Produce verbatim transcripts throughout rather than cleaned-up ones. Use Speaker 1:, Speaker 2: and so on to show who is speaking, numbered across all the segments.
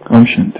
Speaker 1: ओम शांति।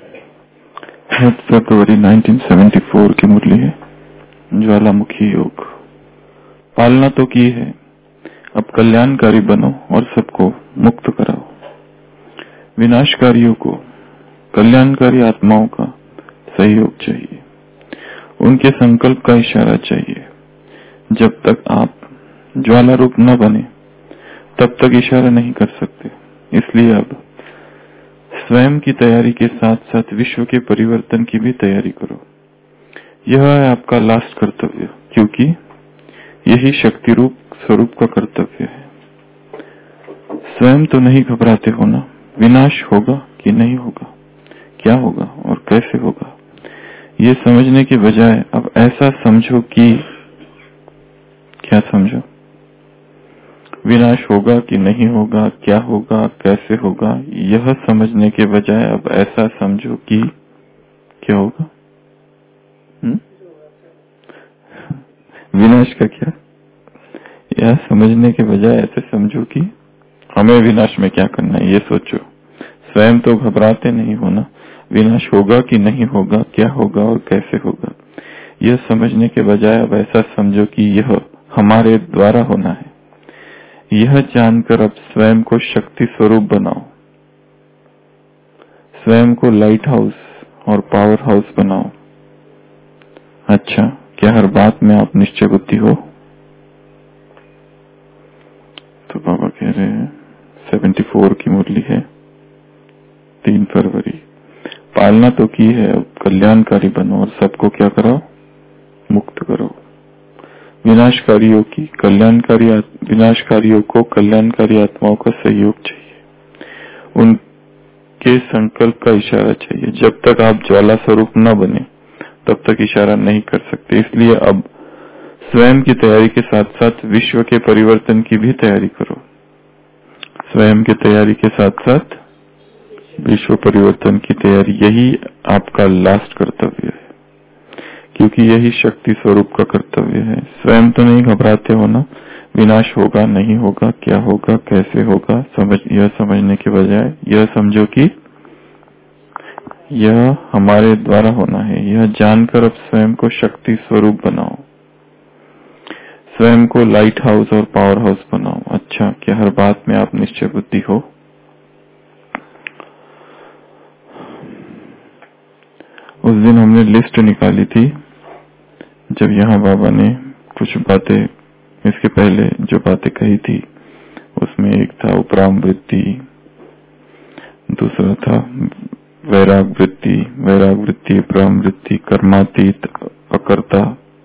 Speaker 1: फरवरी उन्नीस सौ चौहत्तर की मुरली है। ज्वालामुखी योग। पालना तो की है, अब कल्याणकारी बनो और सबको मुक्त कराओ। विनाशकारियों को कल्याणकारी आत्माओं का सहयोग चाहिए, उनके संकल्प का इशारा चाहिए। जब तक आप ज्वाला रूप न बने तब तक इशारा नहीं कर सकते। इसलिए अब स्वयं की तैयारी के साथ साथ विश्व के परिवर्तन की भी तैयारी करो। यह है आपका लास्ट कर्तव्य, क्योंकि यही शक्ति रूप स्वरूप का कर्तव्य है। स्वयं तो नहीं घबराते हो ना, विनाश होगा कि नहीं होगा, क्या होगा और कैसे होगा, ये समझने के बजाय अब ऐसा समझो कि क्या समझो, विनाश होगा कि नहीं होगा, क्या होगा, कैसे होगा, यह समझने के बजाय अब ऐसा समझो कि क्या होगा। हुँ? विनाश का क्या, यह समझने के बजाय ऐसे समझो कि हमें विनाश में क्या करना है, ये सोचो। स्वयं तो घबराते नहीं हो ना, विनाश होगा कि नहीं होगा, क्या होगा और कैसे होगा, यह समझने के बजाय अब ऐसा समझो कि यह हमारे द्वारा होना है। यह जानकर अब स्वयं को शक्ति स्वरूप बनाओ, स्वयं को लाइट हाउस और पावर हाउस बनाओ। अच्छा, क्या हर बात में आप निश्चय बुद्धि हो? तो बाबा कह रहे हैं चौहत्तर की मुरली है, तीन फरवरी। पालना तो की है, अब कल्याणकारी बनो और सबको क्या करो, मुक्त करो। विनाशकारियों की कल्याणकारी विनाशकारियों को कल्याणकारी आत्माओं का सहयोग चाहिए, उनके संकल्प का इशारा चाहिए। जब तक आप ज्वाला स्वरूप न बने तब तक इशारा नहीं कर सकते। इसलिए अब स्वयं की तैयारी के साथ साथ विश्व के परिवर्तन की भी तैयारी करो। स्वयं की तैयारी के साथ साथ विश्व परिवर्तन की तैयारी, यही आपका लास्ट कर्तव्य है, क्योंकि यही शक्ति स्वरूप का कर्तव्य है। स्वयं तो नहीं घबराते हो ना, विनाश होगा नहीं होगा, क्या होगा कैसे होगा, समझ यह समझने के बजाय यह समझो कि यह हमारे द्वारा होना है। यह जानकर अब स्वयं को शक्ति स्वरूप बनाओ, स्वयं को लाइट हाउस और पावर हाउस बनाओ। अच्छा, क्या हर बात में आप निश्चय बुद्धि हो? उस दिन हमने लिस्ट निकाली थी, जब यहाँ बाबा ने कुछ बातें इसके पहले जो बातें कही थी, उसमें एक था उपराम वृत्ति, दूसरा था वैराग वृत्ति, वैराग वृत्ति, उपराम वृत्ति, कर्मातीत, अकर्ता,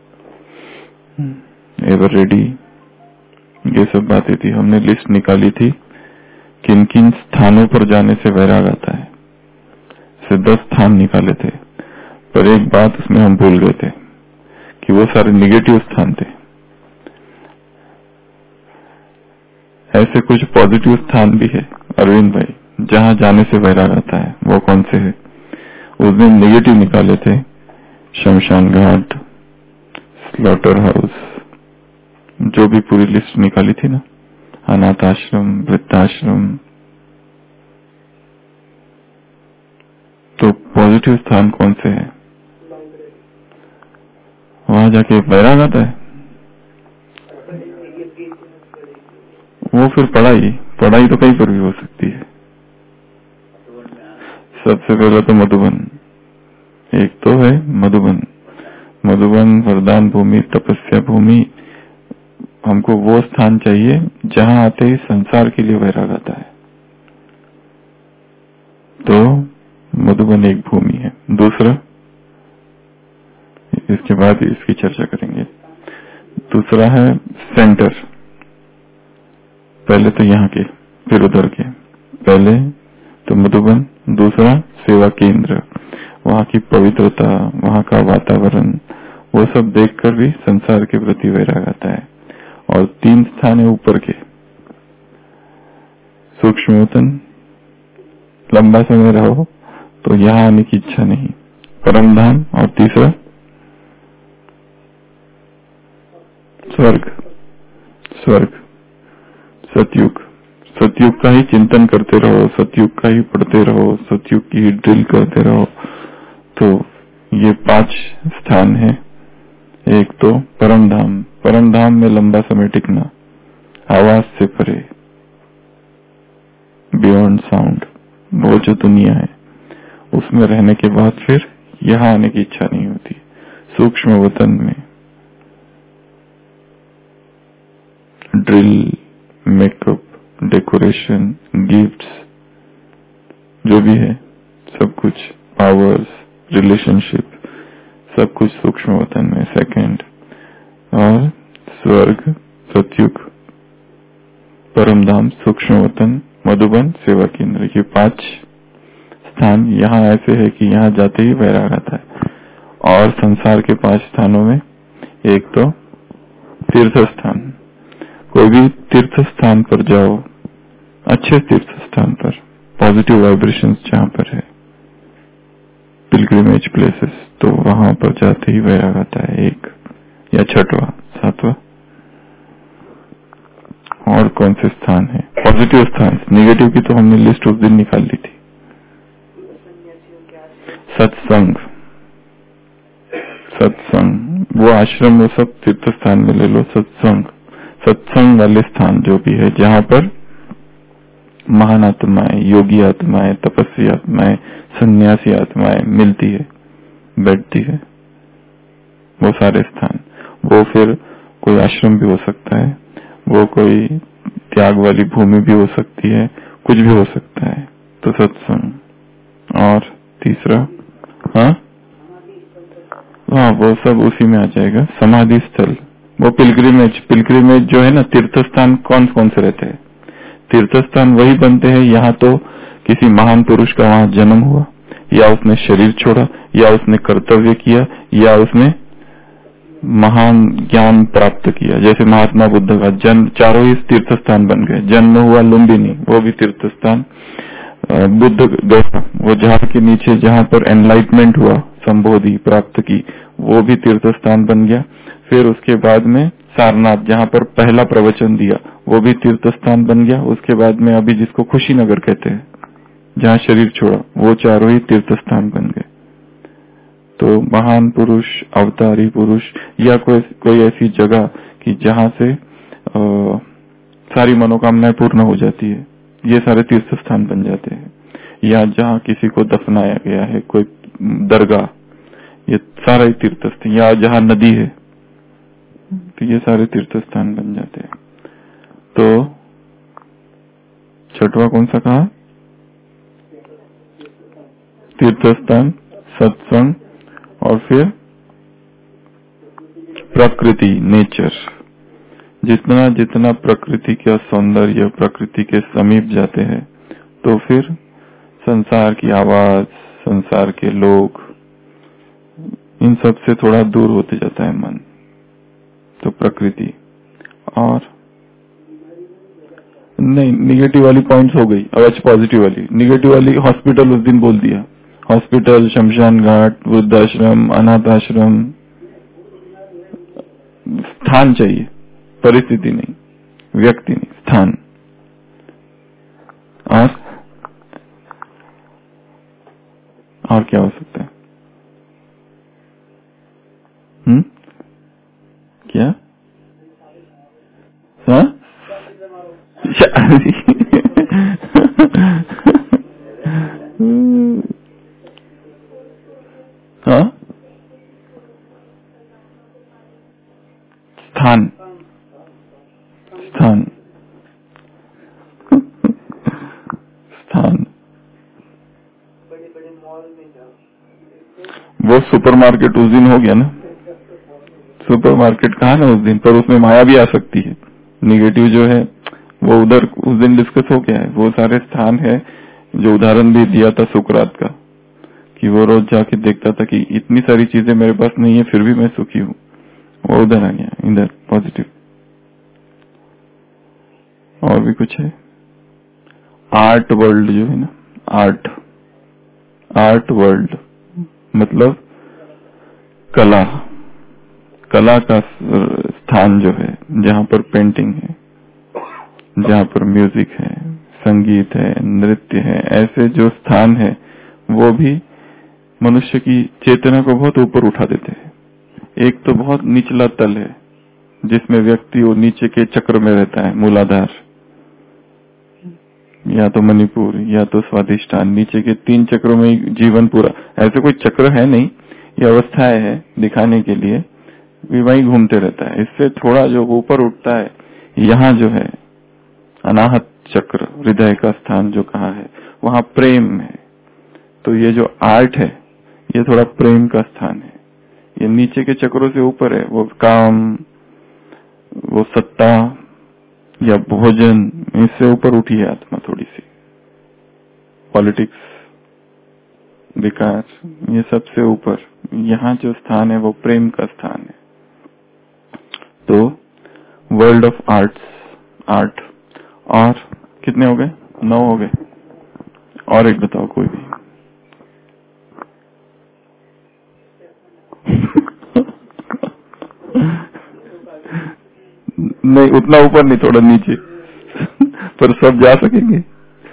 Speaker 1: एवर रेडी, ये सब बातें थी। हमने लिस्ट निकाली थी किन किन स्थानों पर जाने से वैराग आता है। से दस स्थान निकाले थे, पर एक बात उसमें हम भूल गए थे कि वो सारे निगेटिव स्थान थे। ऐसे कुछ पॉजिटिव स्थान भी है अरविंद भाई, जहां जाने से वैराग आता है। वो कौन से है? उस दिन नेगेटिव निकाले थे, शमशान घाट, स्लॉटर हाउस, जो भी पूरी लिस्ट निकाली थी ना, अनाथ आश्रम, वृद्धाश्रम। तो पॉजिटिव स्थान कौन से है? वहां जाके वैराग आता है। वो फिर पढ़ाई पढ़ाई तो कहीं पर भी हो सकती है। सबसे पहले तो मधुबन, एक तो है मधुबन, मधुबन वरदान भूमि, तपस्या भूमि। हमको वो स्थान चाहिए जहां आते ही संसार के लिए वैराग आता है। तो मधुबन एक भूमि है। दूसरा, इसके बाद इसकी चर्चा करेंगे। दूसरा है सेंटर, पहले तो यहाँ के फिर उधर के। पहले तो मधुबन, दूसरा सेवा केंद्र, वहाँ की पवित्रता, वहाँ का वातावरण, वो सब देखकर भी संसार के प्रति वैराग आता है। और तीन स्थान है ऊपर के, सूक्ष्मवतन, लंबा समय रहो तो यहाँ आने की इच्छा नहीं, परम धाम, और तीसरा स्वर्ग, स्वर्ग, सतयुग, सतयुग का ही चिंतन करते रहो, सतयुग का ही पढ़ते रहो, सतयुग की ही ड्रिल करते रहो। तो ये पांच स्थान है। एक तो परम धाम, परम धाम में लंबा समय टिकना, आवाज से परे, बियॉन्ड साउंड, वो जो दुनिया है उसमें रहने के बाद फिर यहाँ आने की इच्छा नहीं होती। सूक्ष्म वतन में ड्रिल, मेकअप, डेकोरेशन, गिफ्ट्स, जो भी है सब कुछ, पावर्स, रिलेशनशिप, सब कुछ सूक्ष्म वतन में। सेकंड, और स्वर्ग, सतयुग, परम धाम, सूक्ष्म वतन, मधुबन, सेवा केंद्र, ये पांच स्थान यहाँ ऐसे है कि यहाँ जाते ही वैराग आता है। और संसार के पांच स्थानों में एक तो तीर्थ स्थान, कोई भी तीर्थ स्थान पर जाओ, अच्छे तीर्थ स्थान पर, पॉजिटिव वाइब्रेशंस जहाँ पर है, पिलग्रिमेज प्लेसेस, तो वहां पर जाते ही वैराग आता है। एक या छठवा, सातवां। और कौन से स्थान है पॉजिटिव स्थान? नेगेटिव की तो हमने लिस्ट उस दिन निकाल ली थी। सत्संग, सत्संग, वो आश्रम, वो सब तीर्थ स्थान में ले लो। सत्संग, सत्संग वाले स्थान जो भी है, जहाँ पर महान आत्माएं, योगी आत्माएं, तपस्वी आत्माएं, सन्यासी आत्माएं मिलती है, बैठती है, वो सारे स्थान। वो फिर कोई आश्रम भी हो सकता है, वो कोई त्याग वाली भूमि भी हो सकती है, कुछ भी हो सकता है। तो सत्संग। और तीसरा, हाँ हाँ वो सब उसी में आ जाएगा। समाधि स्थल, वो पिलग्रिमेज, पिलग्रिमेज जो है ना, तीर्थ स्थान कौन कौन से रहते हैं? तीर्थ स्थान वही बनते हैं यहाँ तो किसी महान पुरुष का वहां जन्म हुआ, या उसने शरीर छोड़ा, या उसने कर्तव्य किया, या उसने महान ज्ञान प्राप्त किया। जैसे महात्मा बुद्ध का जन्म, चारों ही तीर्थ स्थान बन गए। जन्म हुआ लुम्बिनी, वो भी तीर्थ स्थान। बुद्ध गया, वो झाड़ के नीचे जहाँ पर एनलाइटमेंट हुआ, संबोधि प्राप्त की, वो भी तीर्थ स्थान बन गया। फिर उसके बाद में सारनाथ, जहाँ पर पहला प्रवचन दिया, वो भी तीर्थ स्थान बन गया। उसके बाद में अभी जिसको खुशीनगर कहते हैं, जहाँ शरीर छोड़ा, वो चारों ही तीर्थ स्थान बन गए। तो महान पुरुष, अवतारी पुरुष, या कोई कोई ऐसी जगह कि जहाँ से आ, सारी मनोकामनाएं पूर्ण हो जाती है, ये सारे तीर्थ स्थान बन जाते हैं। या जहाँ किसी को दफनाया गया है, कोई दरगाह, ये सारा ही तीर्थ स्थान। या जहाँ नदी है, तो ये सारे तीर्थ स्थान बन जाते हैं। तो छठवा कौन सा कहा? तीर्थ स्थान, सत्संग, और फिर प्रकृति, नेचर। जितना जितना प्रकृति का सौंदर्य, प्रकृति के समीप जाते हैं, तो फिर संसार की आवाज, संसार के लोग, इन सब से थोड़ा दूर होते जाता है मन। तो प्रकृति। और नहीं, निगेटिव वाली पॉइंट्स हो गई। अब अच्छा पॉजिटिव वाली। निगेटिव वाली, हॉस्पिटल उस दिन बोल दिया, हॉस्पिटल, शमशान घाट, वृद्धाश्रम, अनाथ आश्रम। स्थान चाहिए, परिस्थिति नहीं, व्यक्ति नहीं, स्थान। और और क्या हो सकता है? हम्म क्या? हाँ हाँ स्थान, स्थान, स्थान। वो सुपरमार्केट उस दिन हो गया ना, सुपरमार्केट कहा ना उस दिन, पर उसमें माया भी आ सकती है। निगेटिव जो है वो उधर उस दिन डिस्कस हो गया है। वो सारे स्थान है जो उदाहरण भी दिया था सुकरात का, कि वो रोज जाके देखता था कि इतनी सारी चीजें मेरे पास नहीं है, फिर भी मैं सुखी हूँ। वो उधर आ गया, इधर पॉजिटिव। और भी कुछ है? आर्ट वर्ल्ड जो है ना, आर्ट, आर्ट वर्ल्ड मतलब कला, कला का स्थान जो है, जहाँ पर पेंटिंग है, जहाँ पर म्यूजिक है, संगीत है, नृत्य है, ऐसे जो स्थान है वो भी मनुष्य की चेतना को बहुत ऊपर उठा देते हैं। एक तो बहुत निचला तल है जिसमें व्यक्ति वो नीचे के चक्र में रहता है, मूलाधार या तो मणिपुर या तो स्वादिष्ठान, नीचे के तीन चक्रों में ही जीवन पूरा। ऐसे कोई चक्र है नहीं, ये अवस्थाएं है दिखाने के लिए, वही घूमते रहता है। इससे थोड़ा जो ऊपर उठता है, यहाँ जो है अनाहत चक्र, हृदय का स्थान जो कहा है, वहां प्रेम है। तो ये जो आर्ट है ये थोड़ा प्रेम का स्थान है। ये नीचे के चक्रों से ऊपर है, वो काम, वो सत्ता या भोजन, इससे ऊपर उठी है आत्मा थोड़ी सी। पॉलिटिक्स, विकास, ये सबसे ऊपर यहाँ जो स्थान है वो प्रेम का स्थान है। तो वर्ल्ड ऑफ आर्ट्स, आर्ट। और कितने हो गए? नौ हो गए। और एक बताओ कोई भी। नहीं, उतना ऊपर नहीं, थोड़ा नीचे। पर सब जा सकेंगे?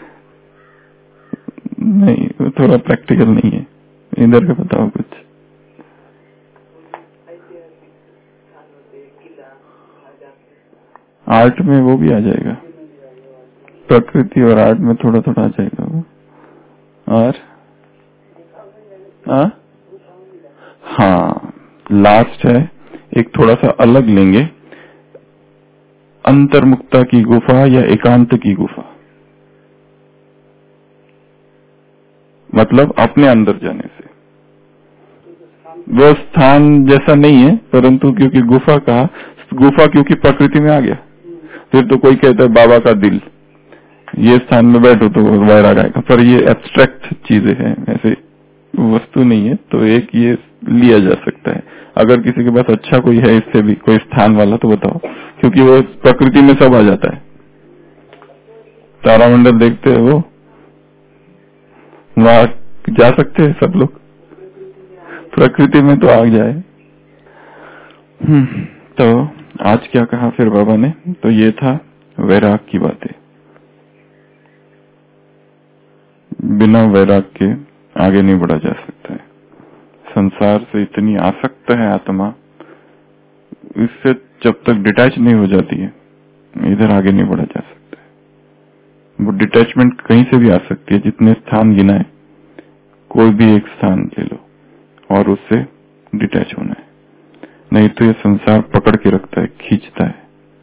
Speaker 1: नहीं, वो थोड़ा प्रैक्टिकल नहीं है। इधर का बताओ कुछ। आर्ट में वो भी आ जाएगा, प्रकृति और आर्ट में थोड़ा थोड़ा आ जाएगा वो। और आ? हाँ, लास्ट है, एक थोड़ा सा अलग लेंगे, अंतर्मुक्ता की गुफा या एकांत की गुफा। मतलब अपने अंदर जाने से। वो स्थान जैसा नहीं है, परंतु क्योंकि गुफा कहा, गुफा क्योंकि प्रकृति में आ गया। फिर तो कोई कहता है बाबा का दिल, ये स्थान में बैठो तो वैराग आएगा, पर ये एब्स्ट्रैक्ट चीजें हैं, ऐसे वस्तु नहीं है। तो एक ये लिया जा सकता है। अगर किसी के पास अच्छा कोई है इससे भी कोई स्थान वाला तो बताओ, क्योंकि वो प्रकृति में सब आ जाता है। तारामंडल देखते हैं, वो वहां जा सकते हैं सब लोग, प्रकृति में तो आ जाए। हम्म तो आज क्या कहा फिर बाबा ने? तो ये था वैराग की बातें। बिना वैराग के आगे नहीं बढ़ा जा सकता है। संसार से इतनी आसक्त है आत्मा, इससे जब तक डिटैच नहीं हो जाती है इधर आगे नहीं बढ़ा जा सकता है। वो डिटैचमेंट कहीं से भी आ सकती है। जितने स्थान गिनाए, कोई भी एक स्थान ले लो और उससे डिटैच होना है, नहीं तो ये संसार पकड़ के रखता है, खींचता है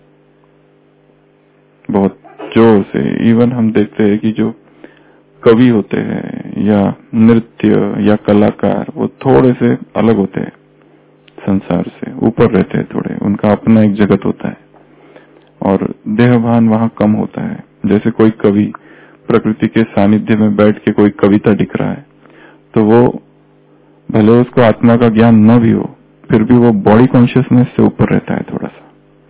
Speaker 1: बहुत जोर से। इवन हम देखते हैं कि जो कवि होते हैं या नृत्य या कलाकार, वो थोड़े से अलग होते हैं, संसार से ऊपर रहते हैं थोड़े, उनका अपना एक जगत होता है और देहभान वहां कम होता है। जैसे कोई कवि प्रकृति के सानिध्य में बैठ के कोई कविता लिख रहा है, तो वो भले उसको आत्मा का ज्ञान न भी हो, फिर भी वो बॉडी कॉन्शियसनेस से ऊपर रहता है थोड़ा सा।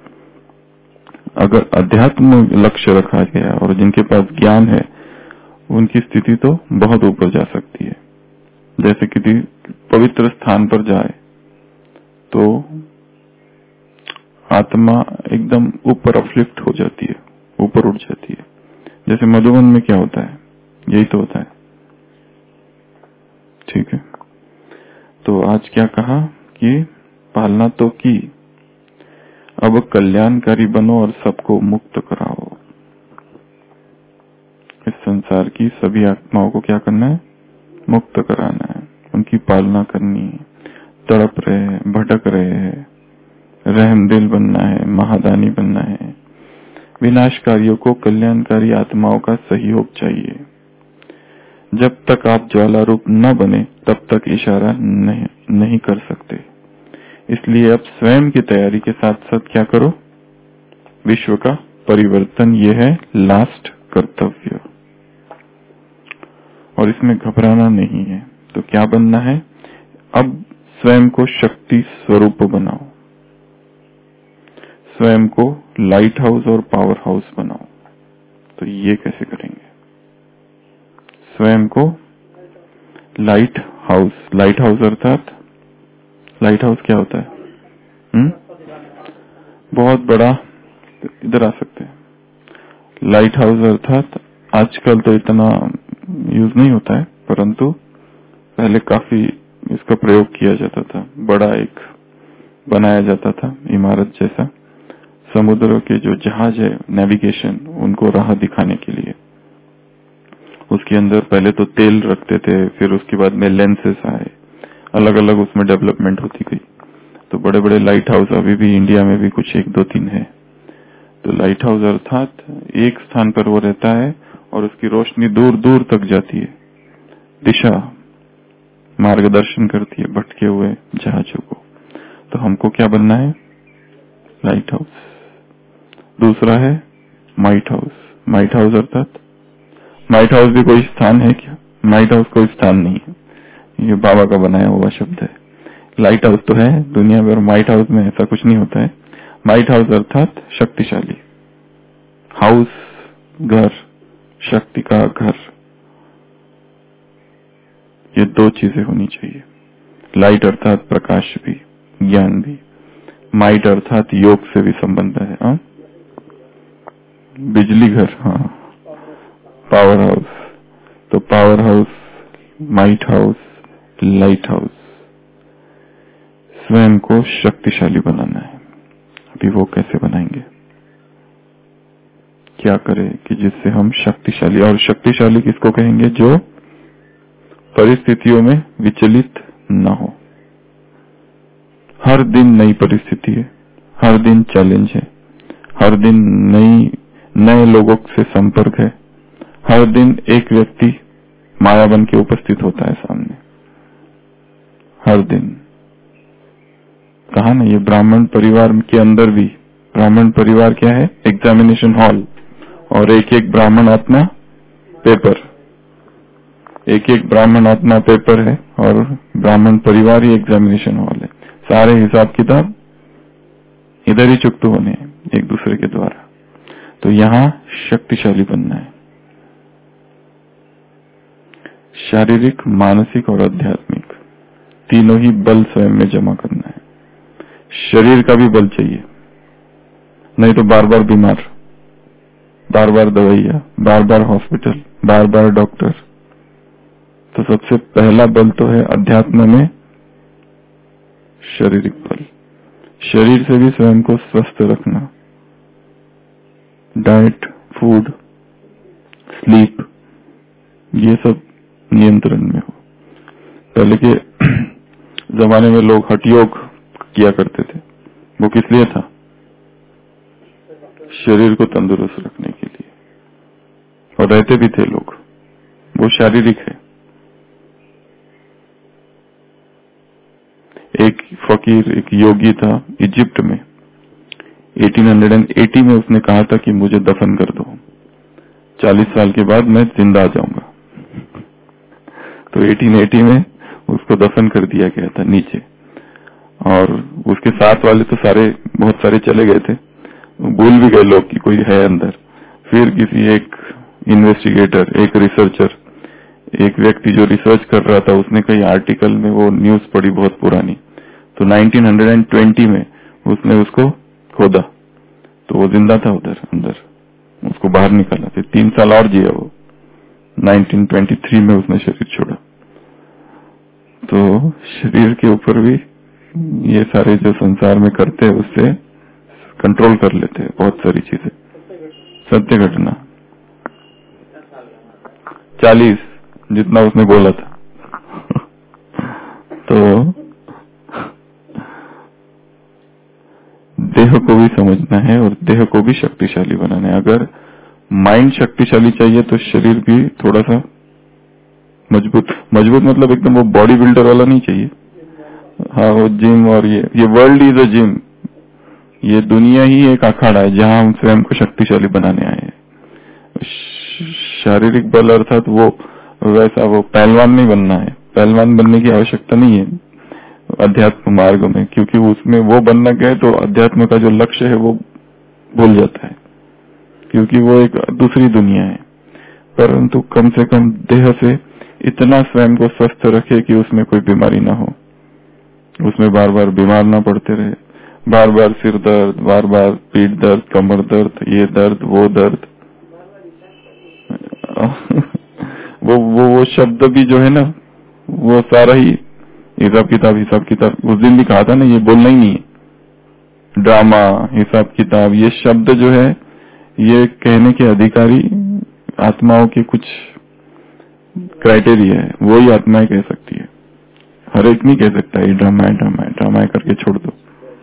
Speaker 1: अगर अध्यात्म लक्ष्य रखा गया और जिनके पास ज्ञान है, उनकी स्थिति तो बहुत ऊपर जा सकती है। जैसे किसी पवित्र स्थान पर जाए तो आत्मा एकदम ऊपर अपलिफ्ट हो जाती है, ऊपर उठ जाती है। जैसे मधुबन में क्या होता है, यही तो होता है। ठीक है, तो आज क्या कहा कि पालना तो की, अब कल्याणकारी बनो और सबको मुक्त कराओ। इस संसार की सभी आत्माओं को क्या करना है? मुक्त कराना है, उनकी पालना करनी है। तड़प रहे हैं, भटक रहे हैं, रहमदिल बनना है, महादानी बनना है। विनाशकारियों को कल्याणकारी आत्माओं का सहयोग चाहिए। जब तक आप ज्वाला रूप न बने तब तक इशारा नहीं, नहीं कर सकते। इसलिए अब स्वयं की तैयारी के साथ साथ क्या करो? विश्व का परिवर्तन, ये है लास्ट कर्तव्य, और इसमें घबराना नहीं है। तो क्या बनना है? अब स्वयं को शक्ति स्वरूप बनाओ, स्वयं को लाइट हाउस और पावर हाउस बनाओ। तो ये कैसे करेंगे? स्वयं को लाइट हाउस, लाइट हाउस अर्थात लाइट हाउस क्या होता है? हुँ? बहुत बड़ा, इधर आ सकते हैं। लाइट हाउस अर्थात आजकल तो इतना यूज नहीं होता है, परंतु पहले काफी इसका प्रयोग किया जाता था। बड़ा एक बनाया जाता था इमारत जैसा, समुद्र के जो जहाज है नेविगेशन, उनको राह दिखाने के लिए। उसके अंदर पहले तो तेल रखते थे, फिर उसके बाद में लेंसेस आए, अलग अलग उसमें डेवलपमेंट होती गई। तो बड़े बड़े लाइट हाउस अभी भी इंडिया में भी कुछ एक दो तीन है। तो लाइट हाउस अर्थात एक स्थान पर वो रहता है और उसकी रोशनी दूर दूर तक जाती है, दिशा मार्गदर्शन करती है भटके हुए जहाजों को। तो हमको क्या बनना है? Lighthouse. दूसरा है माइट हाउस। माइट हाउस अर्थात, माइट हाउस भी कोई स्थान है क्या? माइट हाउस कोई स्थान नहीं है, ये बाबा का बनाया हुआ शब्द है। लाइट हाउस तो है दुनिया में, और माइट हाउस में ऐसा कुछ नहीं होता है। माइट हाउस अर्थात शक्तिशाली हाउस, घर, शक्ति का घर, ये दो चीजें होनी चाहिए। लाइट अर्थात प्रकाश भी, ज्ञान भी। माइट अर्थात योग से भी संबंध है। हाँ, बिजली घर, हाँ, पावर हाउस। तो power house, might house, light house, स्वयं को शक्तिशाली बनाना है। अभी वो कैसे बनाएंगे, क्या करें कि जिससे हम शक्तिशाली, और शक्तिशाली किसको कहेंगे? जो परिस्थितियों में विचलित न हो। हर दिन नई परिस्थिति है, हर दिन चैलेंज है, हर दिन नई नए लोगों से संपर्क है, हर दिन एक व्यक्ति माया बन के उपस्थित होता है सामने, हर दिन। कहा ना, ये ब्राह्मण परिवार के अंदर भी, ब्राह्मण परिवार क्या है? एग्जामिनेशन हॉल, और एक एक ब्राह्मण आत्मा पेपर, एक एक ब्राह्मण आत्मा पेपर है, और ब्राह्मण परिवार ही एग्जामिनेशन हॉल है। सारे हिसाब किताब इधर ही चुकते होने हैं एक दूसरे के द्वारा। तो यहाँ शक्तिशाली बनना है, शारीरिक, मानसिक और आध्यात्मिक, तीनों ही बल स्वयं में जमा करना है। शरीर का भी बल चाहिए, नहीं तो बार बार बीमार, बार बार दवाइयां, बार बार हॉस्पिटल, बार बार डॉक्टर। तो सबसे पहला बल तो है अध्यात्म में शारीरिक बल। शरीर से भी स्वयं को स्वस्थ रखना, डाइट, फूड, स्लीप, ये सब नियंत्रण में हो। पहले के जमाने में लोग हठ योग किया करते थे, वो किस लिए था? शरीर को तंदुरुस्त रखने के लिए, और रहते भी थे लोग, वो शारीरिक है। एक फकीर, एक योगी था इजिप्ट में, अठारह सौ अस्सी में उसने कहा था कि मुझे दफन कर दो, चालीस साल के बाद मैं जिंदा आ जाऊंगा। तो अठारह सौ अस्सी में उसको दफन कर दिया गया था नीचे, और उसके साथ वाले तो सारे, बहुत सारे चले गए थे, भूल भी गए लोग कि कोई है अंदर। फिर किसी एक इन्वेस्टिगेटर, एक रिसर्चर, एक व्यक्ति जो रिसर्च कर रहा था, उसने कई आर्टिकल में वो न्यूज पढ़ी बहुत पुरानी, तो उन्नीस सौ बीस में उसने उसको खोदा, तो वो जिंदा था उधर अंदर, उसको बाहर निकाला, फिर तीन साल और जिया वो। उन्नीस सौ तेईस में उसने शरीर छोड़ा। तो शरीर के ऊपर भी ये सारे जो संसार में करते हैं उससे कंट्रोल कर लेते हैं बहुत सारी चीजें। सत्य घटना, चालीस जितना उसने बोला था। तो देह को भी समझना है और देह को भी शक्तिशाली बनाना है। अगर माइंड शक्तिशाली चाहिए तो शरीर भी थोड़ा सा मजबूत, मजबूत मतलब एकदम वो बॉडी बिल्डर वाला नहीं चाहिए। हाँ, वो जिम, और ये ये वर्ल्ड इज अ जिम, ये दुनिया ही एक अखाड़ा है जहाँ हम स्वयं को शक्तिशाली बनाने आए हैं। शारीरिक बल अर्थात वो वैसा वो पहलवान नहीं बनना है, पहलवान बनने की आवश्यकता नहीं है अध्यात्म मार्ग में, क्योंकि उसमें वो बनना गए तो अध्यात्म का जो लक्ष्य है वो भूल जाता है, क्योंकि वो एक दूसरी दुनिया है। परंतु कम से कम देह से इतना स्वयं को स्वस्थ रखे कि उसमें कोई बीमारी ना हो, उसमें बार बार बीमार ना पड़ते रहे, बार बार सिर दर्द, बार बार पीठ दर्द, कमर दर्द, ये दर्द, वो दर्द। वो वो वो शब्द भी जो है ना, वो सारा ही हिसाब किताब हिसाब किताब। उस दिन भी कहा था ना, ये बोलना ही नहीं है। ड्रामा, हिसाब किताब, ये शब्द जो है ये कहने के अधिकारी आत्माओं के कुछ क्राइटेरिया है, वो ही आत्माएं कह सकती है। हर एक नहीं कह सकता ये ड्रामा है ड्रामा है ड्रामा है करके छोड़ दो।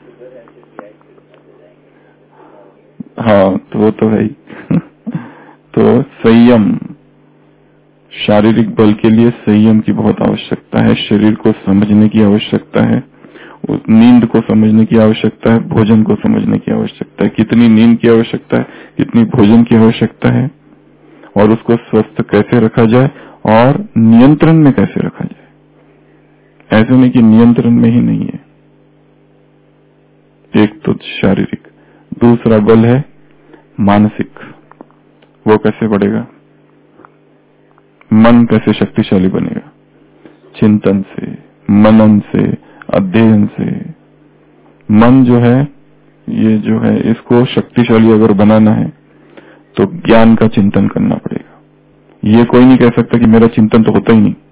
Speaker 1: हाँ तो वो तो है ही। तो संयम, शारीरिक बल के लिए संयम की बहुत आवश्यकता है। शरीर को समझने की आवश्यकता है, नींद को समझने की आवश्यकता है, भोजन को समझने की आवश्यकता है। कितनी नींद की आवश्यकता है, कितनी भोजन की आवश्यकता है, और उसको स्वस्थ कैसे रखा जाए और नियंत्रण में कैसे रखा जाए। ऐसे नहीं कि नियंत्रण में ही नहीं है। एक तो शारीरिक, दूसरा बल है मानसिक। वो कैसे बढ़ेगा? मन कैसे शक्तिशाली बनेगा? चिंतन से, मनन से, अध्ययन से। मन जो है ये जो है इसको शक्तिशाली अगर बनाना है तो ज्ञान का चिंतन करना पड़ेगा। ये कोई नहीं कह सकता कि मेरा चिंतन तो होता ही नहीं,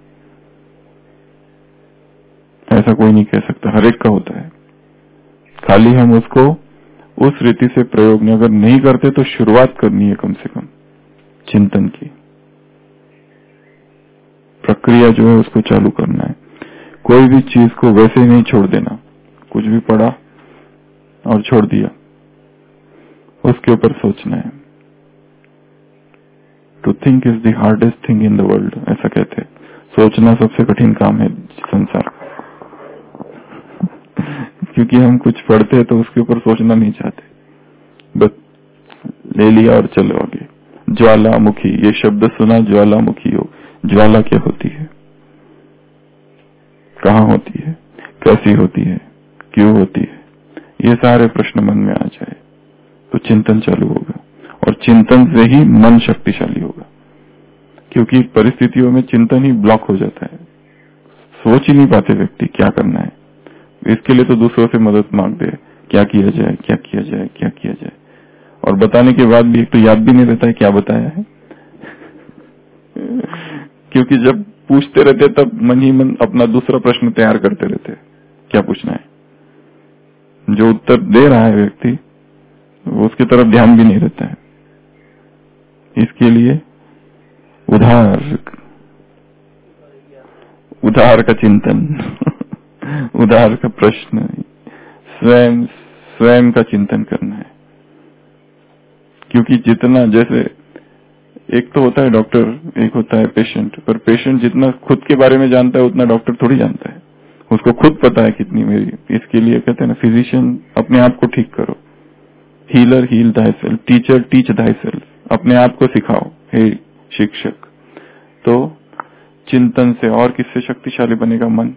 Speaker 1: ऐसा कोई नहीं कह सकता। हर एक का होता है, खाली हम उसको उस रीति से प्रयोग में अगर नहीं करते तो शुरुआत करनी है कम से कम चिंतन की प्रक्रिया जो है उसको चालू करना है। कोई भी चीज को वैसे ही नहीं छोड़ देना। कुछ भी पढ़ा और छोड़ दिया, उसके ऊपर सोचना है। To think is the hardest thing in the world, ऐसा कहते हैं। सोचना सबसे कठिन काम है संसार का। क्योंकि हम कुछ पढ़ते हैं तो उसके ऊपर सोचना नहीं चाहते, बस ले लिया और चलो आगे। ज्वालामुखी, ये शब्द सुना, ज्वालामुखी हो। ज्वाला क्या होती है, कहाँ होती है, कैसी होती है, क्यों होती है, ये सारे प्रश्न मन में आ जाए तो चिंतन चालू होगा, और चिंतन से ही मन शक्तिशाली होगा। क्योंकि परिस्थितियों में चिंतन ही ब्लॉक हो जाता है, सोच ही नहीं पाते व्यक्ति क्या करना है। इसके लिए तो दूसरों से मदद मांगते हैं, क्या किया जाए क्या किया जाए क्या किया जाए, और बताने के बाद भी एक तो याद भी नहीं रहता है क्या बताया है। क्योंकि जब पूछते रहते तब मन ही मन अपना दूसरा प्रश्न तैयार करते रहते, क्या पूछना है। जो उत्तर दे रहा है व्यक्ति वो उसकी तरफ ध्यान भी नहीं रहता है। इसके लिए उधार उधार का चिंतन उधार का प्रश्न, स्वयं स्वयं का चिंतन करना है। क्योंकि जितना, जैसे एक तो होता है डॉक्टर, एक होता है पेशेंट, पर पेशेंट जितना खुद के बारे में जानता है उतना डॉक्टर थोड़ी जानता है। उसको खुद पता है कितनी मेरी। इसके लिए कहते हैं ना, फिजिशियन अपने आप को ठीक करो, healer heal thy self, teacher teach thy self, अपने आप को सिखाओ हे शिक्षक। तो चिंतन से और किससे शक्तिशाली बनेगा मन?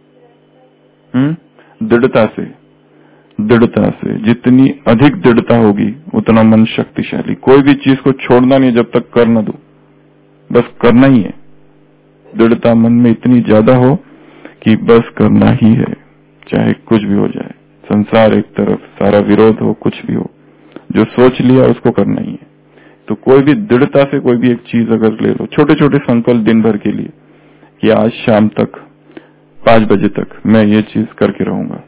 Speaker 1: हम्म दृढ़ता से। दृढ़ता से जितनी अधिक दृढ़ता होगी उतना मन शक्तिशाली। कोई भी चीज को छोड़ना नहीं जब तक कर न दो, बस करना ही है। दृढ़ता मन में इतनी ज्यादा हो कि बस करना ही है, चाहे कुछ भी हो जाए। संसार एक तरफ, सारा विरोध हो, कुछ भी हो, जो सोच लिया उसको करना ही है। तो कोई भी दृढ़ता से कोई भी एक चीज अगर ले लो, छोटे छोटे संकल्प दिन भर के लिए कि आज शाम तक पांच बजे तक मैं ये चीज करके रहूंगा।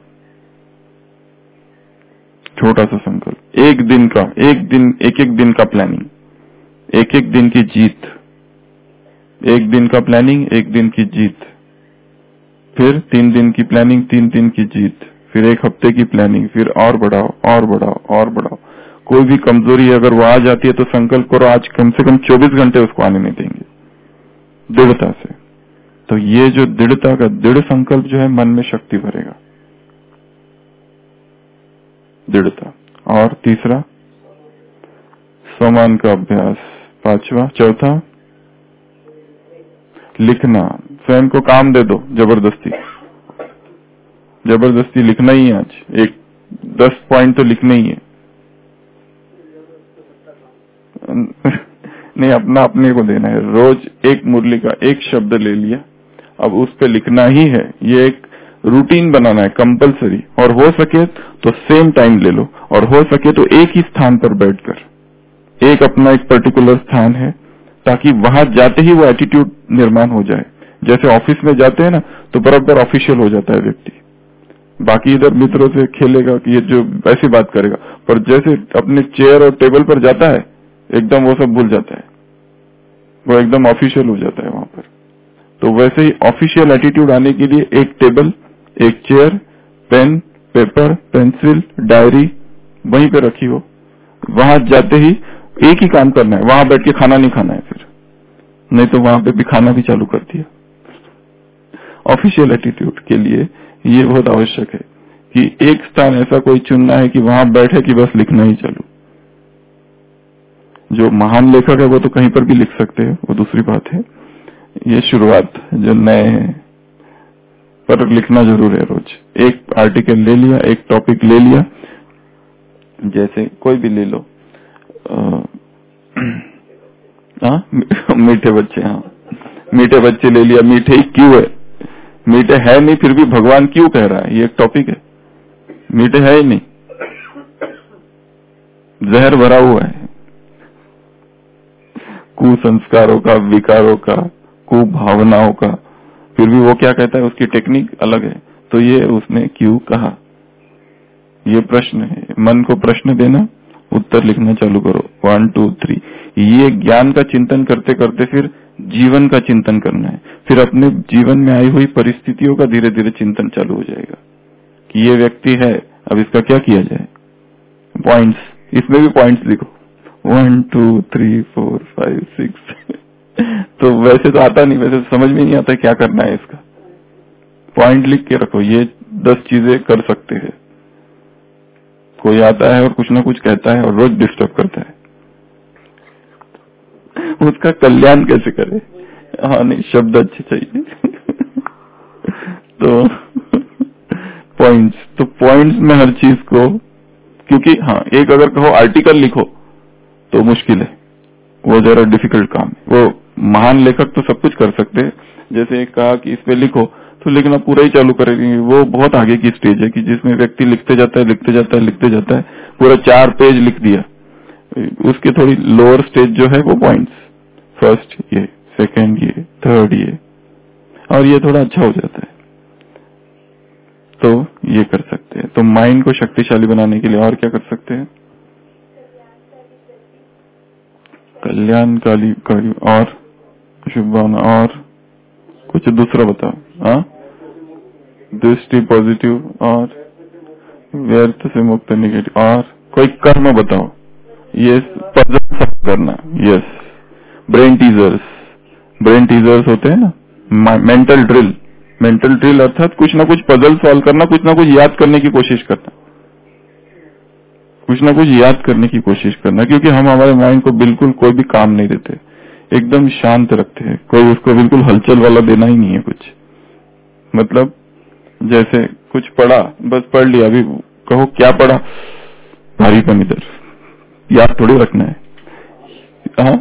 Speaker 1: छोटा सा संकल्प, एक दिन का, एक दिन एक एक दिन का प्लानिंग, एक एक दिन की जीत, एक दिन का प्लानिंग, एक दिन की जीत, फिर तीन दिन की प्लानिंग, तीन दिन की जीत, फिर एक हफ्ते की प्लानिंग, फिर और बढ़ाओ और बढ़ाओ और बढ़ाओ। कोई भी कमजोरी अगर वो आ जाती है तो संकल्प करो आज कम से कम चौबीस घंटे उसको आने नहीं देंगे, दृढ़ता से। तो ये जो दृढ़ता का दृढ़ संकल्प जो है मन में शक्ति भरेगा, दृढ़ता। और तीसरा स्वमान का अभ्यास, पांचवा, चौथा लिखना। स्वयं को काम दे दो, जबरदस्ती जबरदस्ती लिखना ही है। आज एक दस पॉइंट तो लिखना ही है। नहीं, अपना अपने को देना है। रोज एक मुरली का एक शब्द ले लिया, अब उस पे लिखना ही है। ये एक रूटीन बनाना है, कंपलसरी। और हो सके तो सेम टाइम ले लो, और हो सके तो एक ही स्थान पर बैठकर, एक अपना एक पर्टिकुलर स्थान है, ताकि वहां जाते ही वो एटीट्यूड निर्माण हो जाए। जैसे ऑफिस में जाते हैं ना तो बराबर ऑफिशियल हो जाता है व्यक्ति, बाकी इधर मित्रों से खेलेगा कि ये जो ऐसी बात करेगा, पर जैसे अपने चेयर और टेबल पर जाता है एकदम वो सब भूल जाता है, वो एकदम ऑफिशियल हो जाता है वहां पर। तो वैसे ही ऑफिशियल एटीट्यूड आने के लिए एक टेबल, एक chair, pen, paper, pencil, diary वहीं पे रखी हो, वहां जाते ही एक ही काम करना है, वहां बैठ के खाना नहीं खाना है, फिर नहीं तो वहां पे भी खाना भी चालू कर दिया। ऑफिशियल एटीट्यूड के लिए ये बहुत आवश्यक है कि एक स्थान ऐसा कोई चुनना है कि वहां बैठे कि बस लिखना ही चालू। जो महान लेखक है वो तो कहीं पर भी लिख सकते हैं, वो दूसरी बात है। ये शुरुआत जो नए हैं, पर लिखना जरूर है रोज। एक आर्टिकल ले लिया, एक टॉपिक ले लिया, जैसे कोई भी ले लो, हाँ मीठे बच्चे, हाँ मीठे बच्चे ले लिया। मीठे ही क्यों है? मीठे है नहीं फिर भी भगवान क्यों कह रहा है? ये एक टॉपिक है। मीठे है ही नहीं, जहर भरा हुआ है कुसंस्कारों का, विकारों का, कुभावनाओं का, फिर भी वो क्या कहता है, उसकी टेक्निक अलग है। तो ये उसने क्यों कहा, ये प्रश्न है। मन को प्रश्न देना, उत्तर लिखना चालू करो, वन टू थ्री। ये ज्ञान का चिंतन करते करते फिर जीवन का चिंतन करना है। फिर अपने जीवन में आई हुई परिस्थितियों का धीरे धीरे चिंतन चालू हो जाएगा कि ये व्यक्ति है, अब इसका क्या किया जाए। पॉइंट्स, इसमें भी पॉइंट्स लिखो, one two three four five six. तो वैसे तो आता नहीं, वैसे तो समझ में नहीं आता क्या करना है इसका। पॉइंट लिख के रखो, ये दस चीजें कर सकते हैं। कोई आता है और कुछ ना कुछ कहता है और रोज डिस्टर्ब करता है, उसका कल्याण कैसे करे? हाँ नहीं, शब्द अच्छे चाहिए। तो पॉइंट्स, तो पॉइंट्स में हर चीज को, क्योंकि हाँ एक अगर कहो आर्टिकल लिखो तो मुश्किल है, वो जरा डिफिकल्ट काम है। वो महान लेखक तो सब कुछ कर सकते हैं। जैसे एक कहा कि इस पे लिखो तो लिखना पूरा ही चालू करेंगे, वो बहुत आगे की स्टेज है कि जिसमें व्यक्ति लिखते जाता है लिखते जाता है लिखते जाता है, पूरा चार पेज लिख दिया। उसके थोड़ी लोअर स्टेज जो है वो पॉइंट्स, फर्स्ट ये, सेकंड ये, थर्ड ये, और ये थोड़ा अच्छा हो जाता है। तो ये कर सकते हैं। तो माइंड को शक्तिशाली बनाने के लिए और क्या कर सकते हैं? कल्याणकारी कार्य और शुभ भावना, और कुछ दूसरा बताओ। हाँ, दृष्टि पॉजिटिव, और व्यर्थ से मुक्त नेगेटिव, और कोई कर्म बताओ। ये पजल सॉल्व करना, yes. Brain teasers, brain teasers होते हैं ना, मेंटल ड्रिल। मेंटल ड्रिल अर्थात कुछ ना कुछ पजल सॉल्व करना, कुछ ना कुछ याद करने की कोशिश करना, कुछ ना कुछ याद करने की कोशिश करना। क्योंकि हम हमारे माइंड को बिल्कुल कोई भी काम नहीं देते, एकदम शांत रखते हैं। कोई उसको बिल्कुल हलचल वाला देना ही नहीं है कुछ। मतलब जैसे कुछ पढ़ा, बस पढ़ लिया, अभी कहो क्या पढ़ा, भारीपन इधर, याद थोड़ी रखना है। हाँ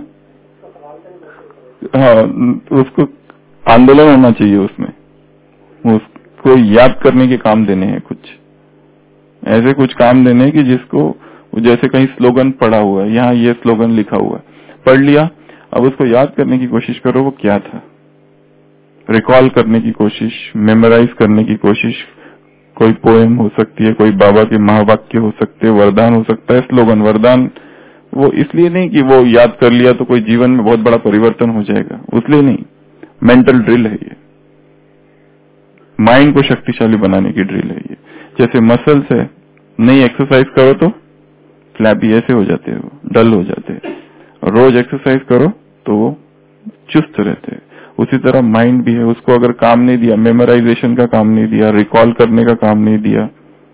Speaker 1: हाँ, उसको आंदोलन होना चाहिए उसमें, उसको याद करने के काम देने हैं। कुछ ऐसे कुछ काम देने हैं कि जिसको, जैसे कहीं स्लोगन पढ़ा हुआ है, यहाँ ये स्लोगन लिखा हुआ है, पढ़ लिया, अब उसको याद करने की कोशिश करो वो क्या था, रिकॉल करने की कोशिश, मेमोराइज करने की कोशिश। कोई पोएम हो सकती है, कोई बाबा के महावाक्य हो सकते हैं, वरदान हो सकता है। स्लोगन वरदान वो इसलिए नहीं कि वो याद कर लिया तो कोई जीवन में बहुत बड़ा परिवर्तन हो जाएगा, उसलिए नहीं। मेंटल ड्रिल है ये, माइंड को शक्तिशाली बनाने की ड्रिल है ये। जैसे मसल्स है, नहीं एक्सरसाइज करो तो फ्लैपी ऐसे हो जाते हैं, डल हो जाते हैं, और रोज एक्सरसाइज करो तो वो चुस्त रहते हैं। उसी तरह माइंड भी है, उसको अगर काम नहीं दिया, मेमोराइजेशन का काम नहीं दिया, रिकॉल करने का काम नहीं दिया,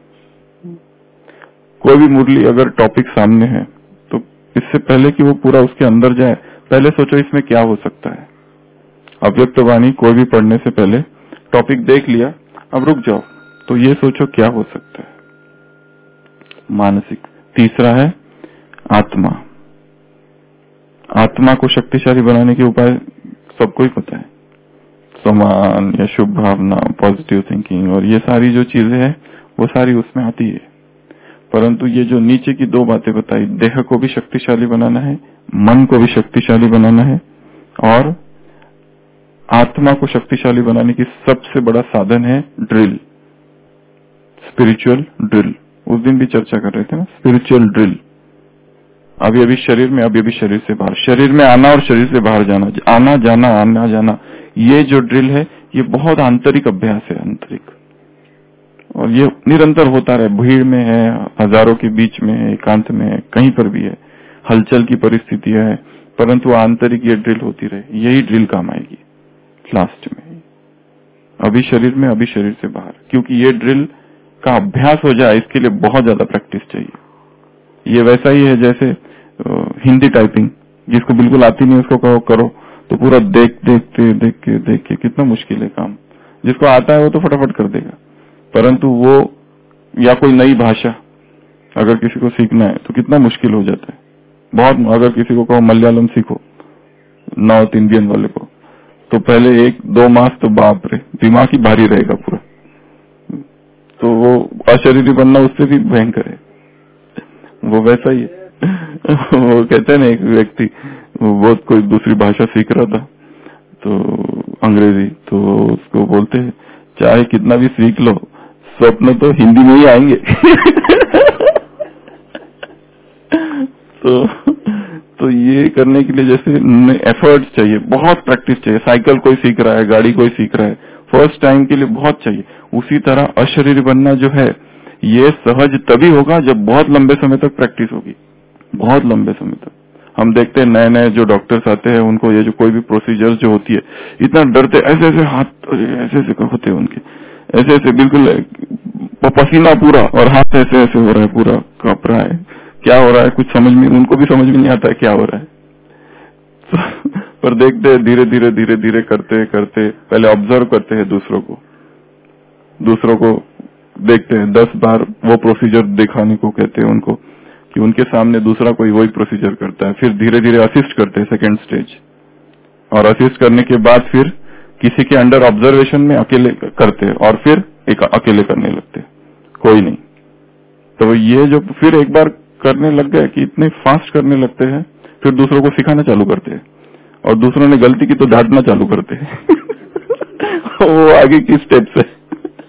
Speaker 1: कोई भी मुरली अगर टॉपिक सामने है तो इससे पहले कि वो पूरा उसके अंदर जाए, पहले सोचो इसमें क्या हो सकता है। अव्यक्त वाणी कोई भी पढ़ने से पहले टॉपिक देख लिया, अब रुक जाओ, तो ये सोचो क्या हो सकता है। मानसिक। तीसरा है आत्मा। आत्मा को शक्तिशाली बनाने के उपाय सबको ही पता है, समान या शुभ भावना, पॉजिटिव थिंकिंग, और ये सारी जो चीजें हैं वो सारी उसमें आती है। परंतु ये जो नीचे की दो बातें बताई, देह को भी शक्तिशाली बनाना है, मन को भी शक्तिशाली बनाना है, और आत्मा को शक्तिशाली बनाने की सबसे बड़ा साधन है ड्रिल, स्पिरिचुअल ड्रिल। उस दिन भी चर्चा कर रहे थे ना, स्पिरिचुअल ड्रिल। अभी अभी शरीर में, अभी अभी शरीर से बाहर, शरीर में आना और शरीर से बाहर जाना, आना जाना आना जाना, ये जो ड्रिल है ये बहुत आंतरिक अभ्यास है, आंतरिक। और ये निरंतर होता रहे, भीड़ में है, हजारों के बीच में है, एकांत में है, कहीं पर भी है, हलचल की परिस्थितियां है, परंतु आंतरिक ये ड्रिल होती रहे, यही ड्रिल काम आएगी लास्ट में। अभी शरीर में, अभी शरीर से बाहर, क्योंकि ये ड्रिल का अभ्यास हो जाए इसके लिए बहुत ज्यादा प्रैक्टिस चाहिए। ये वैसा ही है जैसे हिंदी टाइपिंग, जिसको बिल्कुल आती नहीं उसको कहो करो तो पूरा देख देखते देख के देख के कितना मुश्किल है काम। जिसको आता है वो तो फटाफट कर देगा, परंतु वो, या कोई नई भाषा अगर किसी को सीखना है तो कितना मुश्किल हो जाता है बहुत। अगर किसी को कहो मलयालम सीखो, नॉर्थ इंडियन वाले को, तो पहले एक दो मास तो बाप रे दिमाग ही भारी रहेगा पूरा, तो वो अशरीरी बनना उससे भी भयंकर है। वो वैसा ही है। वो कहते हैं ना, एक व्यक्ति वो बहुत कोई दूसरी भाषा सीख रहा था, तो अंग्रेजी, तो उसको बोलते हैं चाहे कितना भी सीख लो स्वप्न तो हिंदी में ही आएंगे। तो तो ये करने के लिए जैसे एफर्ट चाहिए, बहुत प्रैक्टिस चाहिए। साइकिल कोई सीख रहा है, गाड़ी कोई सीख रहा है, फर्स्ट टाइम के लिए बहुत चाहिए। उसी तरह अशरीरी बनना जो है ये सहज तभी होगा जब बहुत लंबे समय तक प्रैक्टिस होगी, बहुत लंबे समय तक। हम देखते हैं नए नए जो डॉक्टर्स आते हैं उनको ये जो कोई भी प्रोसीजर जो होती है इतना डरते, ऐसे ऐसे हाथ ऐसे ऐसे होते हैं उनके, ऐसे ऐसे बिल्कुल पसीना पूरा, और हाथ ऐसे ऐसे हो रहा है, पूरा कांप रहा है, क्या हो रहा है कुछ समझ में, उनको भी समझ में नहीं आता है क्या हो रहा है। तो, पर देखते हैं धीरे धीरे धीरे धीरे करते करते, पहले ऑब्जर्व करते हैं दूसरों को, दूसरों को देखते हैं, दस बार वो प्रोसीजर दिखाने को कहते हैं उनको, कि उनके सामने दूसरा कोई वही प्रोसीजर करता है, फिर धीरे धीरे असिस्ट करते हैं सेकेंड स्टेज, और असिस्ट करने के बाद फिर किसी के अंडर ऑब्जर्वेशन में अकेले करते हैं, और फिर एक अकेले करने लगते हैं, कोई नहीं। तो ये जो फिर एक बार करने लग गए कि इतने फास्ट करने लगते हैं, फिर दूसरों को सिखाना चालू करते हैं, और दूसरों ने गलती की तो डांटना चालू करते हैं। वो आगे की स्टेप्स है।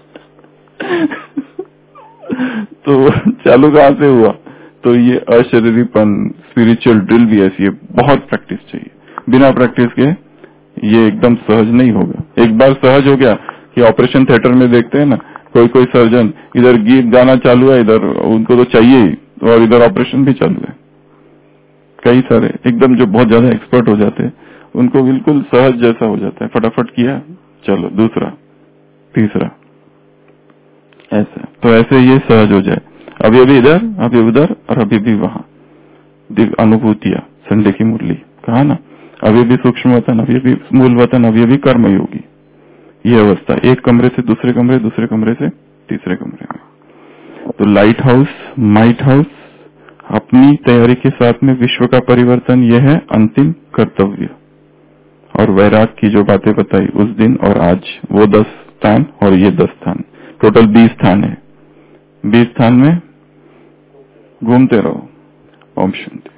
Speaker 1: तो चालू कहां से हुआ? तो ये अशरीरीपन, स्पिरिचुअल ड्रिल भी ऐसी है, बहुत प्रैक्टिस चाहिए। बिना प्रैक्टिस के ये एकदम सहज नहीं होगा। एक बार सहज हो गया कि ऑपरेशन थिएटर में देखते हैं ना, कोई कोई सर्जन इधर गीत गाना चालू है, इधर उनको तो चाहिए ही, और इधर ऑपरेशन भी चालू है। कई सारे एकदम जो बहुत ज्यादा एक्सपर्ट हो जाते हैं उनको बिल्कुल सहज जैसा हो जाता है, फटाफट किया, चलो दूसरा तीसरा, ऐसा। तो ऐसे ये सहज हो जाए, अभी अभी इधर, अभी उधर, और अभी भी वहां। दिव्य अनुभूतियां, संडे की मुरली कहा ना, अभी भी सूक्ष्म वतन, अभी भी मूल वतन, अभी भी कर्मयोगी। ये अवस्था एक कमरे से दूसरे कमरे, दूसरे कमरे से तीसरे कमरे में। तो लाइट हाउस, माइट हाउस, अपनी तैयारी के साथ में विश्व का परिवर्तन, यह है अंतिम कर्तव्य। और वैराग की जो बातें बताई उस दिन और आज, वो दस स्थान और ये दस स्थान, टोटल बीस स्थान है। बीस स्थान में घूमते रहो। ओम शांति।